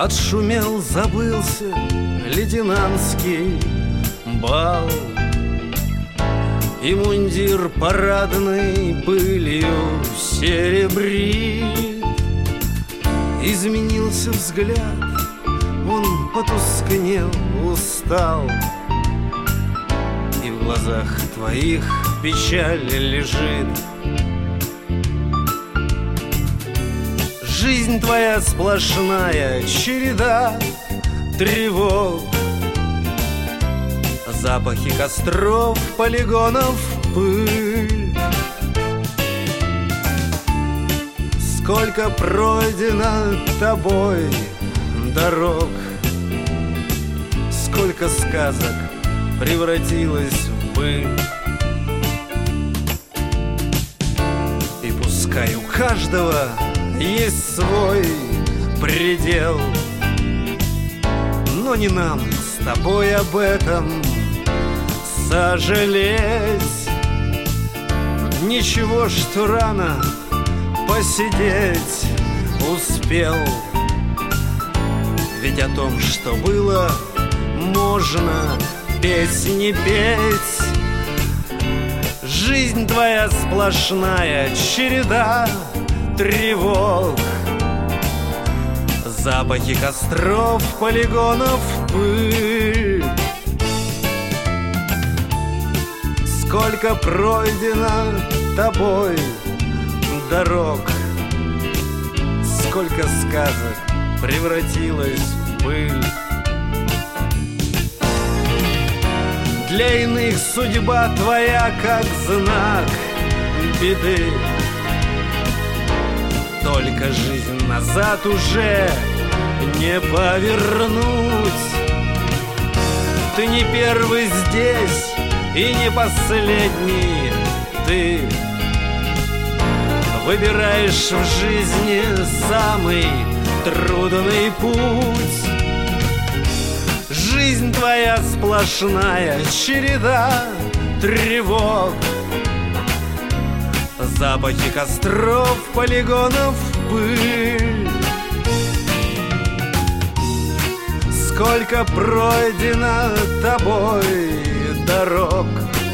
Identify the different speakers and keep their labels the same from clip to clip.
Speaker 1: Отшумел, забылся лейтенантский бал, и мундир парадной пылью серебрит. Изменился взгляд, он потускнел, устал, и в глазах твоих печаль лежит. Жизнь твоя сплошная череда тревог, запахи костров, полигонов, пыль. Сколько пройдено тобой дорог, сколько сказок превратилось в быль. И пускай у каждого есть свой предел, но не нам с тобой об этом сожалеть. Ничего, что рано посидеть успел, ведь о том, что было, можно песни петь. Жизнь твоя сплошная череда тревог, запахи костров, полигонов, пыль. Сколько пройдено тобой дорог, сколько сказок превратилось в пыль. Для иных судьба твоя как знак беды, только жизнь назад уже не повернуть. Ты не первый здесь и не последний, ты выбираешь в жизни самый трудный путь. Жизнь твоя сплошная череда тревог, запахи костров, полигонов, пыль. Сколько пройдено тобой дорог,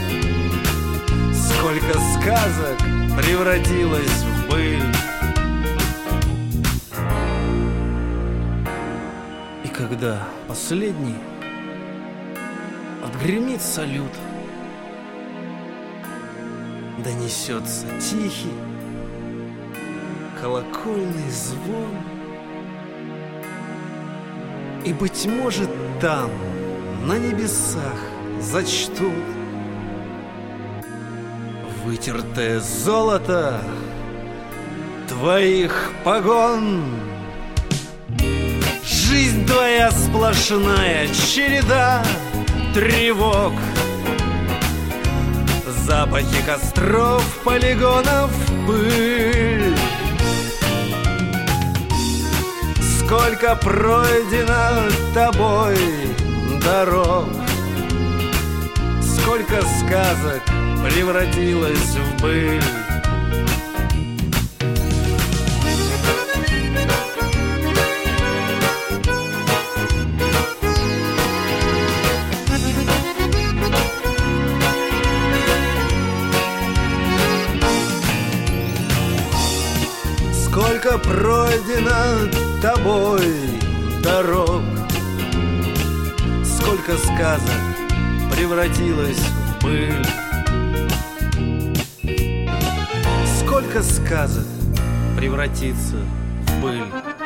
Speaker 1: сколько сказок превратилось в пыль. И когда последний отгремит салют, донесется тихий колокольный звон, и, быть может, там, на небесах, зачтут вытертое золото твоих погон. Жизнь твоя сплошная череда тревог, запахи костров, полигонов, пыль. Сколько пройдено тобой дорог, сколько сказок превратилось в быль. Сколько пройдено тобой дорог, сколько сказок превратилось в пыль. Сколько сказок превратится в пыль.